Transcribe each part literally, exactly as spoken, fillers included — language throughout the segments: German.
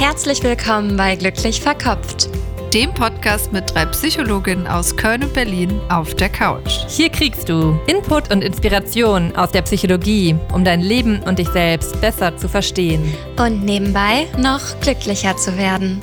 Herzlich willkommen bei Glücklich Verkopft, dem Podcast mit drei Psychologinnen aus Köln und Berlin auf der Couch. Hier kriegst du Input und Inspiration aus der Psychologie, um dein Leben und dich selbst besser zu verstehen. Und nebenbei noch glücklicher zu werden.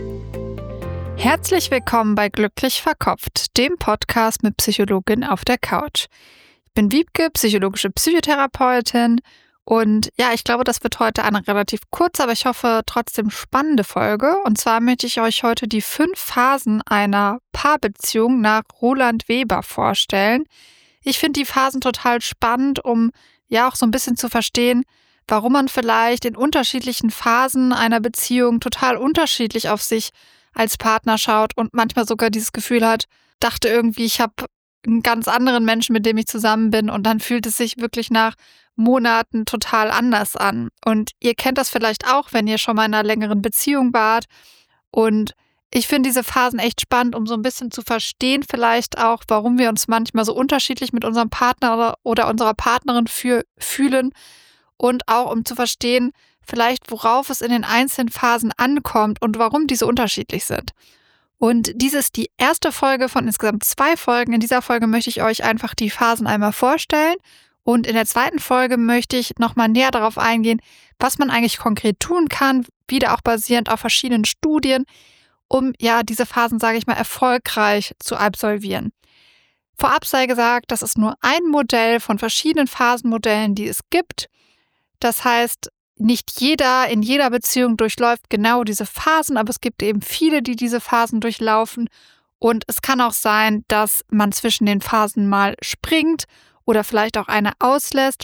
Herzlich willkommen bei Glücklich Verkopft, dem Podcast mit Psychologin auf der Couch. Ich bin Wiebke, psychologische Psychotherapeutin. Und ja, ich glaube, das wird heute eine relativ kurze, aber ich hoffe trotzdem spannende Folge. Und zwar möchte ich euch heute die fünf Phasen einer Paarbeziehung nach Roland Weber vorstellen. Ich finde die Phasen total spannend, um ja auch so ein bisschen zu verstehen, warum man vielleicht in unterschiedlichen Phasen einer Beziehung total unterschiedlich auf sich als Partner schaut und manchmal sogar dieses Gefühl hat, dachte irgendwie, ich habe einen ganz anderen Menschen, mit dem ich zusammen bin, und dann fühlt es sich wirklich nach Monaten total anders an. Und ihr kennt das vielleicht auch, wenn ihr schon mal in einer längeren Beziehung wart. Und ich finde diese Phasen echt spannend, um so ein bisschen zu verstehen vielleicht auch, warum wir uns manchmal so unterschiedlich mit unserem Partner oder, oder unserer Partnerin für, fühlen. Und auch um zu verstehen, vielleicht worauf es in den einzelnen Phasen ankommt und warum diese unterschiedlich sind. Und dies ist die erste Folge von insgesamt zwei Folgen. In dieser Folge möchte ich euch einfach die Phasen einmal vorstellen. Und in der zweiten Folge möchte ich nochmal näher darauf eingehen, was man eigentlich konkret tun kann, wieder auch basierend auf verschiedenen Studien, um ja diese Phasen, sage ich mal, erfolgreich zu absolvieren. Vorab sei gesagt, das ist nur ein Modell von verschiedenen Phasenmodellen, die es gibt. Das heißt, nicht jeder in jeder Beziehung durchläuft genau diese Phasen, aber es gibt eben viele, die diese Phasen durchlaufen. Und es kann auch sein, dass man zwischen den Phasen mal springt oder vielleicht auch eine auslässt.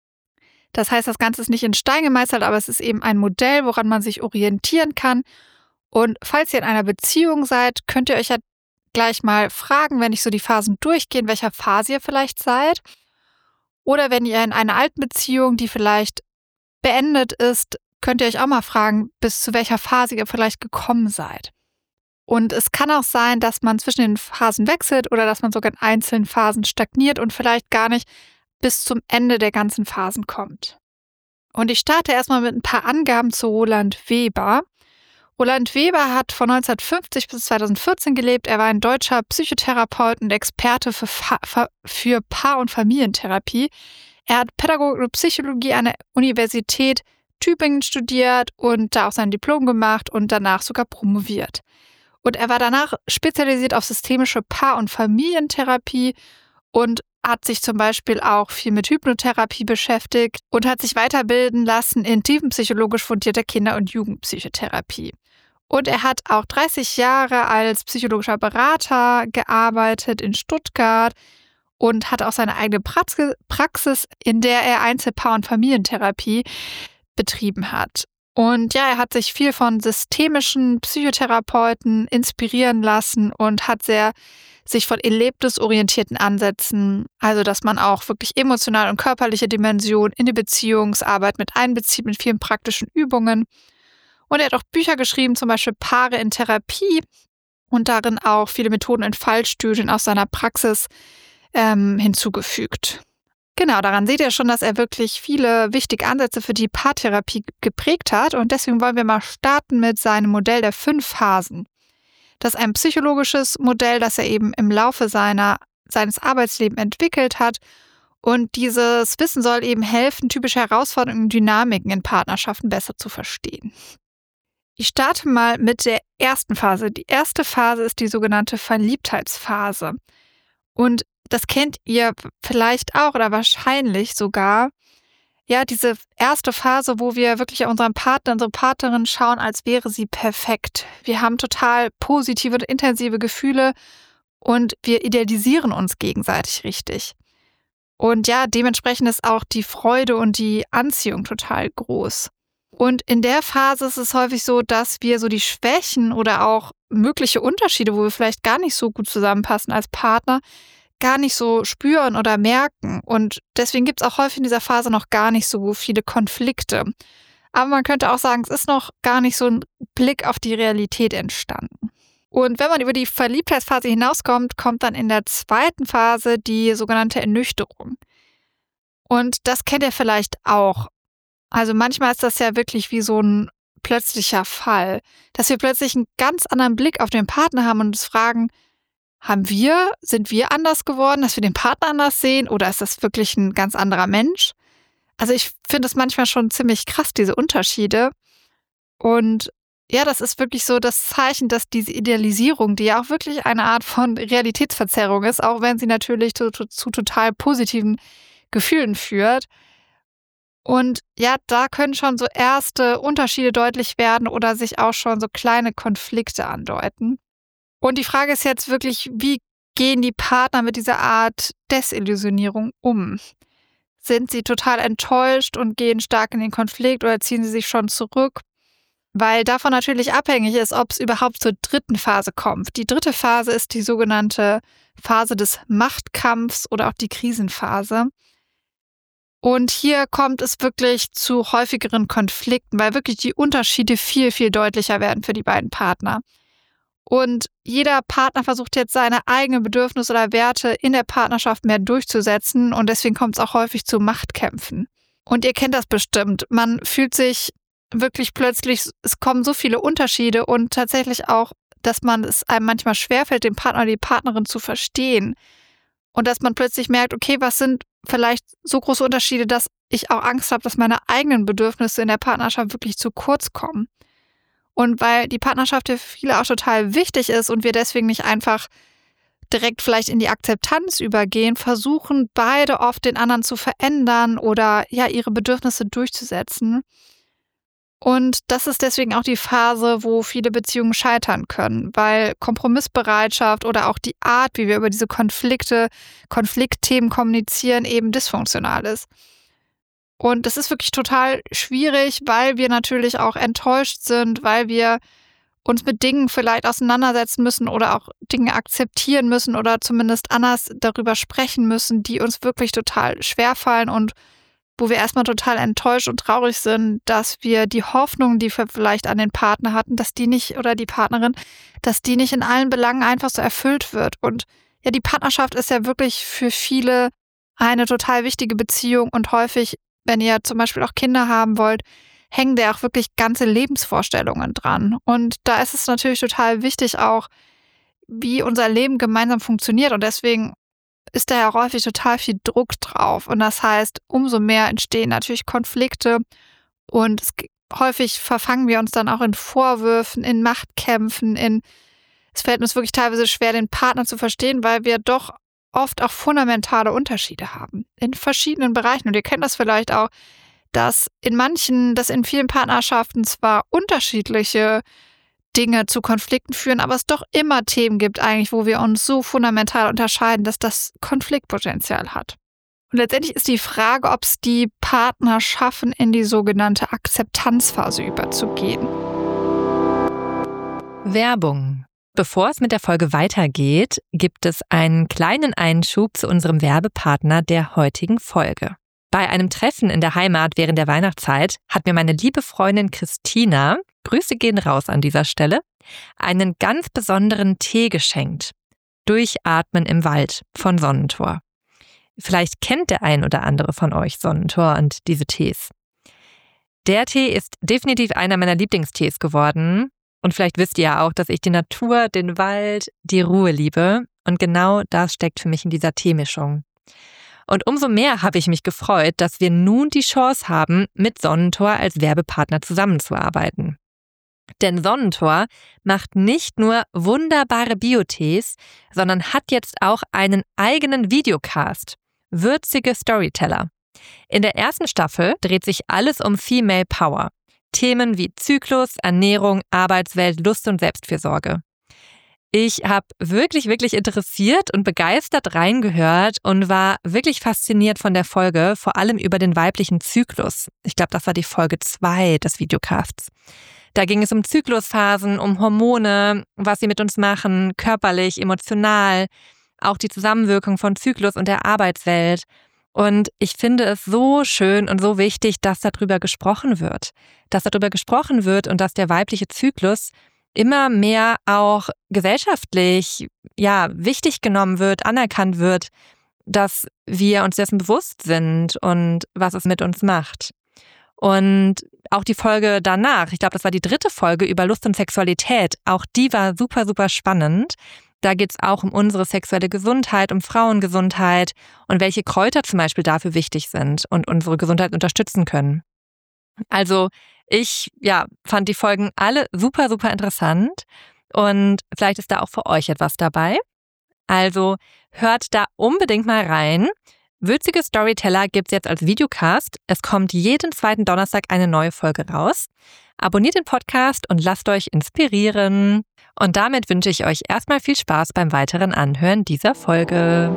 Das heißt, das Ganze ist nicht in Stein gemeißelt, aber es ist eben ein Modell, woran man sich orientieren kann. Und falls ihr in einer Beziehung seid, könnt ihr euch ja gleich mal fragen, wenn ich so die Phasen durchgehe, in welcher Phase ihr vielleicht seid. Oder wenn ihr in einer alten Beziehung, die vielleicht beendet ist, könnt ihr euch auch mal fragen, bis zu welcher Phase ihr vielleicht gekommen seid. Und es kann auch sein, dass man zwischen den Phasen wechselt oder dass man sogar in einzelnen Phasen stagniert und vielleicht gar nicht bis zum Ende der ganzen Phasen kommt. Und ich starte erstmal mit ein paar Angaben zu Roland Weber. Roland Weber hat von neunzehnhundertfünfzig bis zweitausendvierzehn gelebt. Er war ein deutscher Psychotherapeut und Experte für, Fa- für Paar- und Familientherapie. Er hat Pädagogik und Psychologie an der Universität Tübingen studiert und da auch sein Diplom gemacht und danach sogar promoviert. Und er war danach spezialisiert auf systemische Paar- und Familientherapie und hat sich zum Beispiel auch viel mit Hypnotherapie beschäftigt und hat sich weiterbilden lassen in tiefenpsychologisch fundierter Kinder- und Jugendpsychotherapie. Und er hat auch dreißig Jahre als psychologischer Berater gearbeitet in Stuttgart und hat auch seine eigene Praxis, in der er Einzelpaar- und Familientherapie betrieben hat. Und ja, er hat sich viel von systemischen Psychotherapeuten inspirieren lassen und hat sehr sich von erlebnisorientierten Ansätzen, also dass man auch wirklich emotionale und körperliche Dimensionen in die Beziehungsarbeit mit einbezieht, mit vielen praktischen Übungen. Und er hat auch Bücher geschrieben, zum Beispiel Paare in Therapie, und darin auch viele Methoden- und Fallstudien aus seiner Praxis ähm, hinzugefügt. Genau, daran seht ihr schon, dass er wirklich viele wichtige Ansätze für die Paartherapie geprägt hat. Und deswegen wollen wir mal starten mit seinem Modell der fünf Phasen. Das ist ein psychologisches Modell, das er eben im Laufe seiner, seines Arbeitslebens entwickelt hat. Und dieses Wissen soll eben helfen, typische Herausforderungen und Dynamiken in Partnerschaften besser zu verstehen. Ich starte mal mit der ersten Phase. Die erste Phase ist die sogenannte Verliebtheitsphase. Und das kennt ihr vielleicht auch oder wahrscheinlich sogar. Ja, diese erste Phase, wo wir wirklich auf unseren Partner, unsere Partnerin schauen, als wäre sie perfekt. Wir haben total positive und intensive Gefühle und wir idealisieren uns gegenseitig richtig. Und ja, dementsprechend ist auch die Freude und die Anziehung total groß. Und in der Phase ist es häufig so, dass wir so die Schwächen oder auch mögliche Unterschiede, wo wir vielleicht gar nicht so gut zusammenpassen als Partner, gar nicht so spüren oder merken. Und deswegen gibt es auch häufig in dieser Phase noch gar nicht so viele Konflikte. Aber man könnte auch sagen, es ist noch gar nicht so ein Blick auf die Realität entstanden. Und wenn man über die Verliebtheitsphase hinauskommt, kommt dann in der zweiten Phase die sogenannte Ernüchterung. Und das kennt ihr vielleicht auch. Also manchmal ist das ja wirklich wie so ein plötzlicher Fall, dass wir plötzlich einen ganz anderen Blick auf den Partner haben und uns fragen, haben wir, sind wir anders geworden, dass wir den Partner anders sehen oder ist das wirklich ein ganz anderer Mensch? Also ich finde es manchmal schon ziemlich krass, diese Unterschiede. Und ja, das ist wirklich so das Zeichen, dass diese Idealisierung, die ja auch wirklich eine Art von Realitätsverzerrung ist, auch wenn sie natürlich zu, zu, zu total positiven Gefühlen führt. Und ja, da können schon so erste Unterschiede deutlich werden oder sich auch schon so kleine Konflikte andeuten. Und die Frage ist jetzt wirklich, wie gehen die Partner mit dieser Art Desillusionierung um? Sind sie total enttäuscht und gehen stark in den Konflikt oder ziehen sie sich schon zurück? Weil davon natürlich abhängig ist, ob es überhaupt zur dritten Phase kommt. Die dritte Phase ist die sogenannte Phase des Machtkampfs oder auch die Krisenphase. Und hier kommt es wirklich zu häufigeren Konflikten, weil wirklich die Unterschiede viel, viel deutlicher werden für die beiden Partner. Und jeder Partner versucht jetzt seine eigenen Bedürfnisse oder Werte in der Partnerschaft mehr durchzusetzen und deswegen kommt es auch häufig zu Machtkämpfen. Und ihr kennt das bestimmt. Man fühlt sich wirklich plötzlich, es kommen so viele Unterschiede und tatsächlich auch, dass man es einem manchmal schwerfällt, den Partner oder die Partnerin zu verstehen. Und dass man plötzlich merkt, okay, was sind vielleicht so große Unterschiede, dass ich auch Angst habe, dass meine eigenen Bedürfnisse in der Partnerschaft wirklich zu kurz kommen. Und weil die Partnerschaft für viele auch total wichtig ist und wir deswegen nicht einfach direkt vielleicht in die Akzeptanz übergehen, versuchen beide oft den anderen zu verändern oder ja ihre Bedürfnisse durchzusetzen. Und das ist deswegen auch die Phase, wo viele Beziehungen scheitern können, weil Kompromissbereitschaft oder auch die Art, wie wir über diese Konflikte, Konfliktthemen kommunizieren, eben dysfunktional ist. Und es ist wirklich total schwierig, weil wir natürlich auch enttäuscht sind, weil wir uns mit Dingen vielleicht auseinandersetzen müssen oder auch Dinge akzeptieren müssen oder zumindest anders darüber sprechen müssen, die uns wirklich total schwerfallen und wo wir erstmal total enttäuscht und traurig sind, dass wir die Hoffnung, die wir vielleicht an den Partner hatten, dass die nicht oder die Partnerin, dass die nicht in allen Belangen einfach so erfüllt wird. Und ja, die Partnerschaft ist ja wirklich für viele eine total wichtige Beziehung und häufig, wenn ihr zum Beispiel auch Kinder haben wollt, hängen da auch wirklich ganze Lebensvorstellungen dran. Und da ist es natürlich total wichtig auch, wie unser Leben gemeinsam funktioniert. Und deswegen ist da ja häufig total viel Druck drauf. Und das heißt, umso mehr entstehen natürlich Konflikte. Und es, häufig verfangen wir uns dann auch in Vorwürfen, in Machtkämpfen, in es fällt uns wirklich teilweise schwer, den Partner zu verstehen, weil wir doch oft auch fundamentale Unterschiede haben in verschiedenen Bereichen. Und ihr kennt das vielleicht auch, dass in manchen, dass in vielen Partnerschaften zwar unterschiedliche Dinge zu Konflikten führen, aber es doch immer Themen gibt eigentlich, wo wir uns so fundamental unterscheiden, dass das Konfliktpotenzial hat. Und letztendlich ist die Frage, ob es die Partner schaffen, in die sogenannte Akzeptanzphase überzugehen. Werbung. Bevor es mit der Folge weitergeht, gibt es einen kleinen Einschub zu unserem Werbepartner der heutigen Folge. Bei einem Treffen in der Heimat während der Weihnachtszeit hat mir meine liebe Freundin Christina, Grüße gehen raus an dieser Stelle, einen ganz besonderen Tee geschenkt. Durchatmen im Wald von Sonnentor. Vielleicht kennt der ein oder andere von euch Sonnentor und diese Tees. Der Tee ist definitiv einer meiner Lieblingstees geworden. Und vielleicht wisst ihr ja auch, dass ich die Natur, den Wald, die Ruhe liebe. Und genau das steckt für mich in dieser Teemischung. Und umso mehr habe ich mich gefreut, dass wir nun die Chance haben, mit Sonnentor als Werbepartner zusammenzuarbeiten. Denn Sonnentor macht nicht nur wunderbare Biotees, sondern hat jetzt auch einen eigenen Videocast. Würzige Storyteller. In der ersten Staffel dreht sich alles um Female Power. Themen wie Zyklus, Ernährung, Arbeitswelt, Lust und Selbstfürsorge. Ich habe wirklich, wirklich interessiert und begeistert reingehört und war wirklich fasziniert von der Folge, vor allem über den weiblichen Zyklus. Ich glaube, das war die Folge zwei des Videocasts. Da ging es um Zyklusphasen, um Hormone, was sie mit uns machen, körperlich, emotional, auch die Zusammenwirkung von Zyklus und der Arbeitswelt. Und ich finde es so schön und so wichtig, dass darüber gesprochen wird. Dass darüber gesprochen wird und dass der weibliche Zyklus immer mehr auch gesellschaftlich ja, wichtig genommen wird, anerkannt wird, dass wir uns dessen bewusst sind und was es mit uns macht. Und auch die Folge danach, ich glaube, das war die dritte Folge über Lust und Sexualität, auch die war super, super spannend. Da geht es auch um unsere sexuelle Gesundheit, um Frauengesundheit und welche Kräuter zum Beispiel dafür wichtig sind und unsere Gesundheit unterstützen können. Also ich ja, fand die Folgen alle super, super interessant und vielleicht ist da auch für euch etwas dabei. Also hört da unbedingt mal rein. Würzige Storyteller gibt's jetzt als Videocast. Es kommt jeden zweiten Donnerstag eine neue Folge raus. Abonniert den Podcast und lasst euch inspirieren. Und damit wünsche ich euch erstmal viel Spaß beim weiteren Anhören dieser Folge.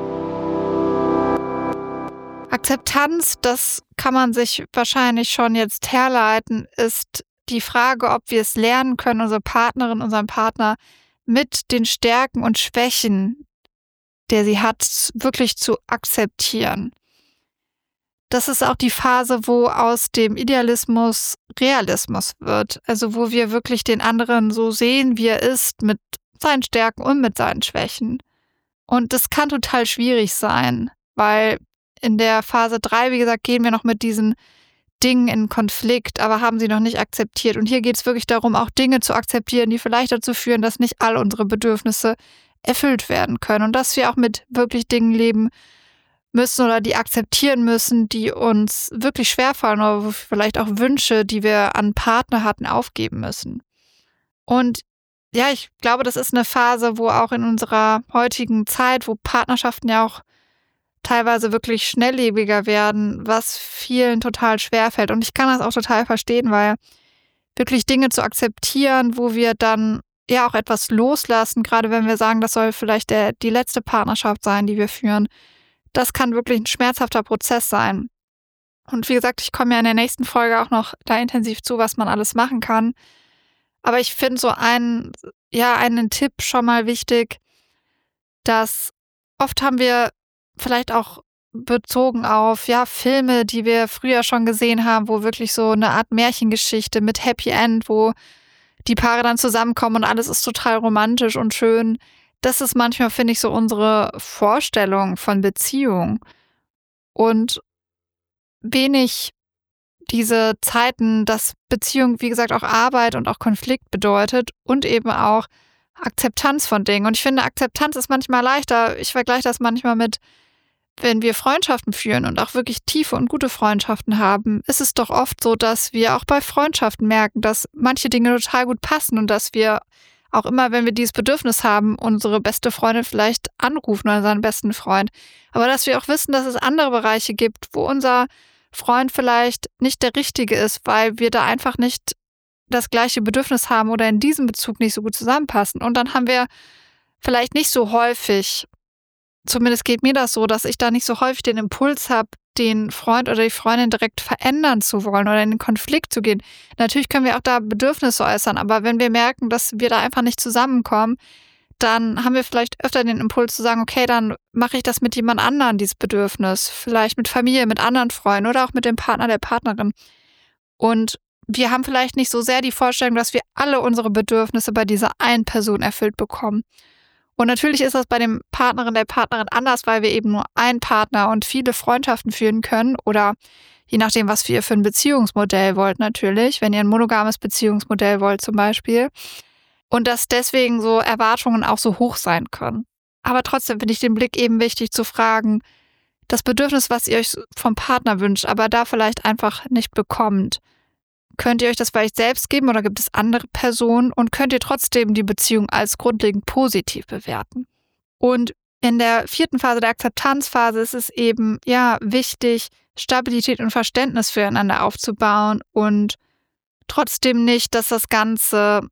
Akzeptanz, das kann man sich wahrscheinlich schon jetzt herleiten, ist die Frage, ob wir es lernen können, unsere Partnerin, unseren Partner mit den Stärken und Schwächen, der sie hat, wirklich zu akzeptieren. Das ist auch die Phase, wo aus dem Idealismus Realismus wird. Also wo wir wirklich den anderen so sehen, wie er ist, mit seinen Stärken und mit seinen Schwächen. Und das kann total schwierig sein, weil in der Phase drei, wie gesagt, gehen wir noch mit diesen Dingen in Konflikt, aber haben sie noch nicht akzeptiert. Und hier geht es wirklich darum, auch Dinge zu akzeptieren, die vielleicht dazu führen, dass nicht all unsere Bedürfnisse erfüllt werden können und dass wir auch mit wirklich Dingen leben müssen oder die akzeptieren müssen, die uns wirklich schwerfallen oder wo wir vielleicht auch Wünsche, die wir an Partner hatten, aufgeben müssen. Und ja, ich glaube, das ist eine Phase, wo auch in unserer heutigen Zeit, wo Partnerschaften ja auch teilweise wirklich schnelllebiger werden, was vielen total schwerfällt. Und ich kann das auch total verstehen, weil wirklich Dinge zu akzeptieren, wo wir dann ja auch etwas loslassen, gerade wenn wir sagen, das soll vielleicht der, die letzte Partnerschaft sein, die wir führen, das kann wirklich ein schmerzhafter Prozess sein. Und wie gesagt, ich komme ja in der nächsten Folge auch noch da intensiv zu, was man alles machen kann. Aber ich finde so einen, ja, einen Tipp schon mal wichtig, dass oft haben wir vielleicht auch bezogen auf ja Filme, die wir früher schon gesehen haben, wo wirklich so eine Art Märchengeschichte mit Happy End, wo die Paare dann zusammenkommen und alles ist total romantisch und schön. Das ist manchmal, finde ich, so unsere Vorstellung von Beziehung. Und wenig diese Zeiten, dass Beziehung, wie gesagt, auch Arbeit und auch Konflikt bedeutet und eben auch Akzeptanz von Dingen. Und ich finde, Akzeptanz ist manchmal leichter. Ich vergleiche das manchmal mit, wenn wir Freundschaften führen und auch wirklich tiefe und gute Freundschaften haben, ist es doch oft so, dass wir auch bei Freundschaften merken, dass manche Dinge total gut passen und dass wir auch immer, wenn wir dieses Bedürfnis haben, unsere beste Freundin vielleicht anrufen oder seinen besten Freund. Aber dass wir auch wissen, dass es andere Bereiche gibt, wo unser Freund vielleicht nicht der Richtige ist, weil wir da einfach nicht das gleiche Bedürfnis haben oder in diesem Bezug nicht so gut zusammenpassen. Und dann haben wir vielleicht nicht so häufig, zumindest geht mir das so, dass ich da nicht so häufig den Impuls habe, den Freund oder die Freundin direkt verändern zu wollen oder in den Konflikt zu gehen. Natürlich können wir auch da Bedürfnisse äußern, aber wenn wir merken, dass wir da einfach nicht zusammenkommen, dann haben wir vielleicht öfter den Impuls zu sagen, okay, dann mache ich das mit jemand anderem, dieses Bedürfnis. Vielleicht mit Familie, mit anderen Freunden oder auch mit dem Partner, der Partnerin. Und wir haben vielleicht nicht so sehr die Vorstellung, dass wir alle unsere Bedürfnisse bei dieser einen Person erfüllt bekommen. Und natürlich ist das bei dem Partnerin, der Partnerin anders, weil wir eben nur einen Partner und viele Freundschaften führen können oder je nachdem, was ihr für ein Beziehungsmodell wollt natürlich, wenn ihr ein monogames Beziehungsmodell wollt zum Beispiel. Und dass deswegen so Erwartungen auch so hoch sein können. Aber trotzdem finde ich den Blick eben wichtig zu fragen, das Bedürfnis, was ihr euch vom Partner wünscht, aber da vielleicht einfach nicht bekommt, könnt ihr euch das vielleicht selbst geben oder gibt es andere Personen und könnt ihr trotzdem die Beziehung als grundlegend positiv bewerten? Und in der vierten Phase, der Akzeptanzphase, ist es eben ja wichtig, Stabilität und Verständnis füreinander aufzubauen und trotzdem nicht, dass das Ganze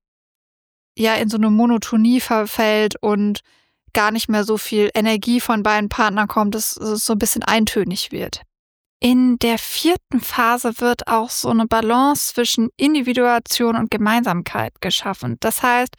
ja in so eine Monotonie verfällt und gar nicht mehr so viel Energie von beiden Partnern kommt, dass es so ein bisschen eintönig wird. In der vierten Phase wird auch so eine Balance zwischen Individuation und Gemeinsamkeit geschaffen. Das heißt,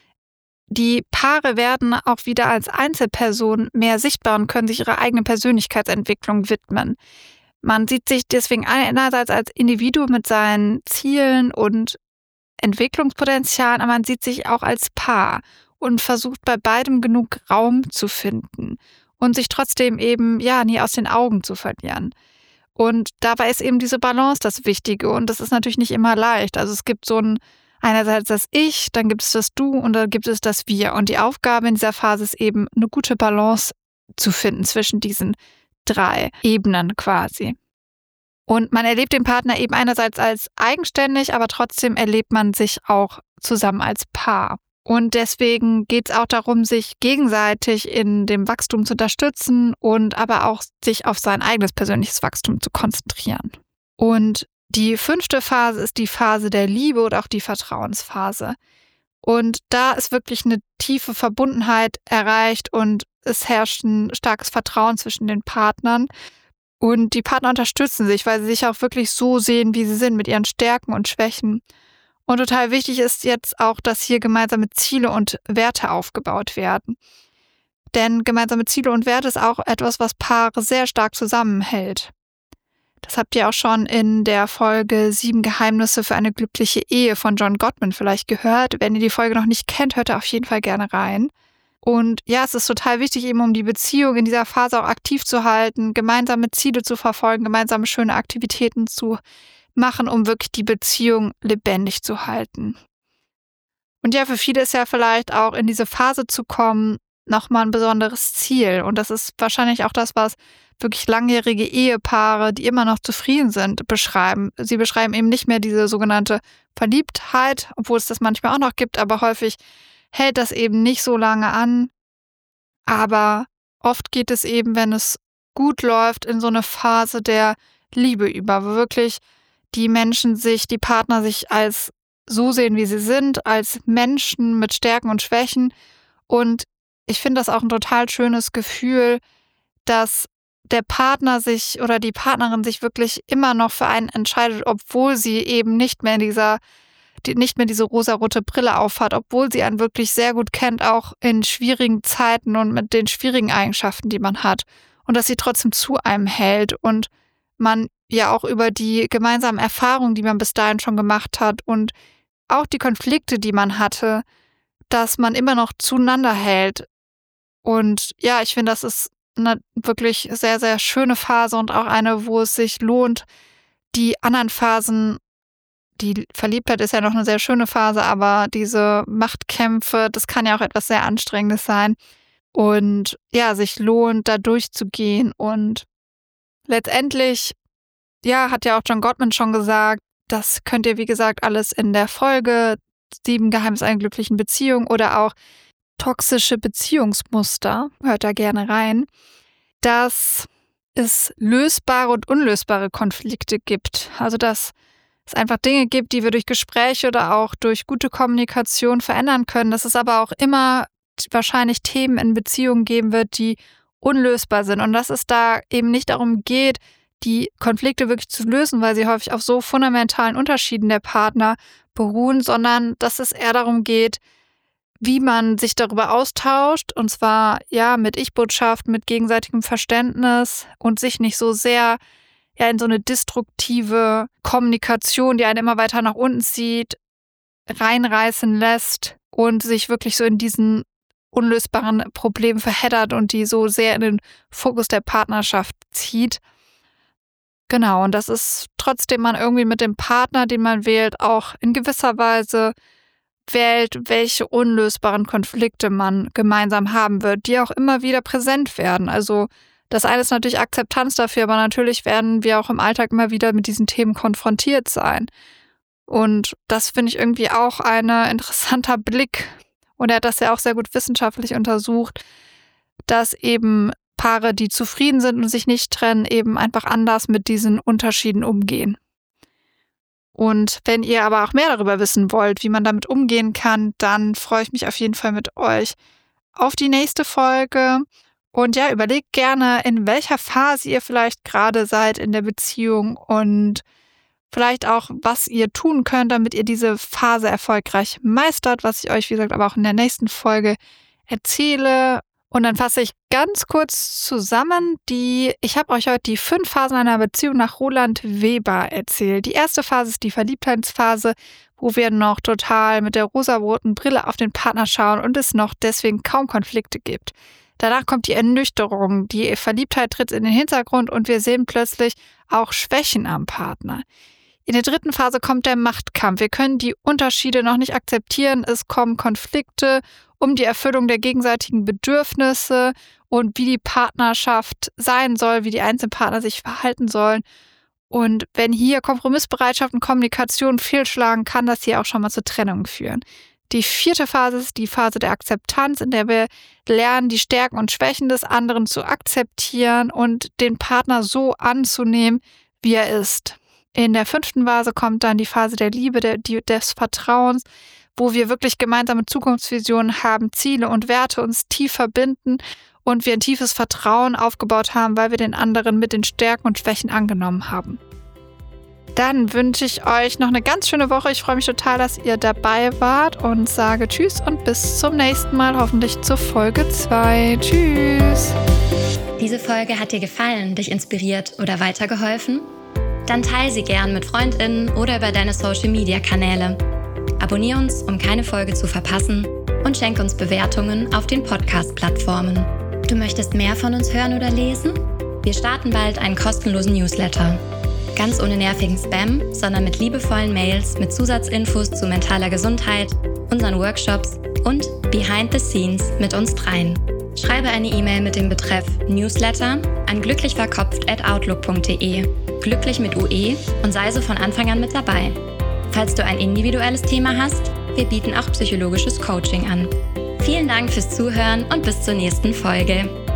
die Paare werden auch wieder als Einzelpersonen mehr sichtbar und können sich ihrer eigenen Persönlichkeitsentwicklung widmen. Man sieht sich deswegen einerseits als Individuum mit seinen Zielen und Entwicklungspotenzialen, aber man sieht sich auch als Paar und versucht bei beidem genug Raum zu finden und sich trotzdem eben ja nie aus den Augen zu verlieren. Und dabei ist eben diese Balance das Wichtige. Und das ist natürlich nicht immer leicht. Also es gibt so ein, einerseits das Ich, dann gibt es das Du und dann gibt es das Wir. Und die Aufgabe in dieser Phase ist eben, eine gute Balance zu finden zwischen diesen drei Ebenen quasi. Und man erlebt den Partner eben einerseits als eigenständig, aber trotzdem erlebt man sich auch zusammen als Paar. Und deswegen geht es auch darum, sich gegenseitig in dem Wachstum zu unterstützen und aber auch sich auf sein eigenes persönliches Wachstum zu konzentrieren. Und die fünfte Phase ist die Phase der Liebe oder auch die Vertrauensphase. Und da ist wirklich eine tiefe Verbundenheit erreicht und es herrscht ein starkes Vertrauen zwischen den Partnern. Und die Partner unterstützen sich, weil sie sich auch wirklich so sehen, wie sie sind, mit ihren Stärken und Schwächen. Und total wichtig ist jetzt auch, dass hier gemeinsame Ziele und Werte aufgebaut werden. Denn gemeinsame Ziele und Werte ist auch etwas, was Paare sehr stark zusammenhält. Das habt ihr auch schon in der Folge Sieben Geheimnisse für eine glückliche Ehe von John Gottman vielleicht gehört. Wenn ihr die Folge noch nicht kennt, hört da auf jeden Fall gerne rein. Und ja, es ist total wichtig, eben um die Beziehung in dieser Phase auch aktiv zu halten, gemeinsame Ziele zu verfolgen, gemeinsame schöne Aktivitäten zu machen, um wirklich die Beziehung lebendig zu halten. Und ja, für viele ist ja vielleicht auch in diese Phase zu kommen nochmal ein besonderes Ziel. Und das ist wahrscheinlich auch das, was wirklich langjährige Ehepaare, die immer noch zufrieden sind, beschreiben. Sie beschreiben eben nicht mehr diese sogenannte Verliebtheit, obwohl es das manchmal auch noch gibt, aber häufig hält das eben nicht so lange an. Aber oft geht es eben, wenn es gut läuft, in so eine Phase der Liebe über, wo wirklich die Menschen sich, die Partner sich als so sehen, wie sie sind, als Menschen mit Stärken und Schwächen. Und ich finde das auch ein total schönes Gefühl, dass der Partner sich oder die Partnerin sich wirklich immer noch für einen entscheidet, obwohl sie eben nicht mehr in dieser die nicht mehr diese rosarote Brille aufhat, obwohl sie einen wirklich sehr gut kennt, auch in schwierigen Zeiten und mit den schwierigen Eigenschaften, die man hat. Und dass sie trotzdem zu einem hält und man ja auch über die gemeinsamen Erfahrungen, die man bis dahin schon gemacht hat und auch die Konflikte, die man hatte, dass man immer noch zueinander hält. Und ja, ich finde, das ist eine wirklich sehr, sehr schöne Phase und auch eine, wo es sich lohnt, die anderen Phasen. Die Verliebtheit ist ja noch eine sehr schöne Phase, aber diese Machtkämpfe, das kann ja auch etwas sehr Anstrengendes sein. Und ja, sich lohnt, da durchzugehen. Und letztendlich, ja, hat ja auch John Gottman schon gesagt, das könnt ihr, wie gesagt, alles in der Folge Sieben Geheimnisse einer glücklichen Beziehung oder auch toxische Beziehungsmuster, hört da gerne rein, dass es lösbare und unlösbare Konflikte gibt. Also, dass es einfach Dinge gibt, die wir durch Gespräche oder auch durch gute Kommunikation verändern können, dass es aber auch immer wahrscheinlich Themen in Beziehungen geben wird, die unlösbar sind und dass es da eben nicht darum geht, die Konflikte wirklich zu lösen, weil sie häufig auf so fundamentalen Unterschieden der Partner beruhen, sondern dass es eher darum geht, wie man sich darüber austauscht und zwar ja mit Ich-Botschaft, mit gegenseitigem Verständnis und sich nicht so sehr ja in so eine destruktive Kommunikation, die einen immer weiter nach unten zieht, reinreißen lässt und sich wirklich so in diesen unlösbaren Problemen verheddert und die so sehr in den Fokus der Partnerschaft zieht. Genau, und das ist trotzdem man irgendwie mit dem Partner, den man wählt, auch in gewisser Weise wählt, welche unlösbaren Konflikte man gemeinsam haben wird, die auch immer wieder präsent werden. Also das eine ist natürlich Akzeptanz dafür, aber natürlich werden wir auch im Alltag immer wieder mit diesen Themen konfrontiert sein. Und das finde ich irgendwie auch ein interessanter Blick. Und er hat das ja auch sehr gut wissenschaftlich untersucht, dass eben Paare, die zufrieden sind und sich nicht trennen, eben einfach anders mit diesen Unterschieden umgehen. Und wenn ihr aber auch mehr darüber wissen wollt, wie man damit umgehen kann, dann freue ich mich auf jeden Fall mit euch auf die nächste Folge. Und ja, überlegt gerne, in welcher Phase ihr vielleicht gerade seid in der Beziehung und vielleicht auch, was ihr tun könnt, damit ihr diese Phase erfolgreich meistert, was ich euch, wie gesagt, aber auch in der nächsten Folge erzähle. Und dann fasse ich ganz kurz zusammen, die, ich habe euch heute die fünf Phasen einer Beziehung nach Roland Weber erzählt. Die erste Phase ist die Verliebtheitsphase, wo wir noch total mit der rosaroten Brille auf den Partner schauen und es noch deswegen kaum Konflikte gibt. Danach kommt die Ernüchterung, die Verliebtheit tritt in den Hintergrund und wir sehen plötzlich auch Schwächen am Partner. In der dritten Phase kommt der Machtkampf. Wir können die Unterschiede noch nicht akzeptieren. Es kommen Konflikte um die Erfüllung der gegenseitigen Bedürfnisse und wie die Partnerschaft sein soll, wie die einzelnen Partner sich verhalten sollen. Und wenn hier Kompromissbereitschaft und Kommunikation fehlschlagen, kann das hier auch schon mal zur Trennung führen. Die vierte Phase ist die Phase der Akzeptanz, in der wir lernen, die Stärken und Schwächen des anderen zu akzeptieren und den Partner so anzunehmen, wie er ist. In der fünften Phase kommt dann die Phase der Liebe, der, die, des Vertrauens, wo wir wirklich gemeinsame Zukunftsvisionen haben, Ziele und Werte uns tief verbinden und wir ein tiefes Vertrauen aufgebaut haben, weil wir den anderen mit den Stärken und Schwächen angenommen haben. Dann wünsche ich euch noch eine ganz schöne Woche. Ich freue mich total, dass ihr dabei wart und sage Tschüss und bis zum nächsten Mal, hoffentlich zur Folge zwei. Tschüss! Diese Folge hat dir gefallen, dich inspiriert oder weitergeholfen? Dann teile sie gern mit FreundInnen oder über deine Social-Media-Kanäle. Abonnier uns, um keine Folge zu verpassen und schenk uns Bewertungen auf den Podcast-Plattformen. Du möchtest mehr von uns hören oder lesen? Wir starten bald einen kostenlosen Newsletter. Ganz ohne nervigen Spam, sondern mit liebevollen Mails mit Zusatzinfos zu mentaler Gesundheit, unseren Workshops und Behind the Scenes mit uns dreien. Schreibe eine E-Mail mit dem Betreff Newsletter an glücklichverkopft at outlook punkt de, glücklich mit U E und sei so von Anfang an mit dabei. Falls du ein individuelles Thema hast, wir bieten auch psychologisches Coaching an. Vielen Dank fürs Zuhören und bis zur nächsten Folge.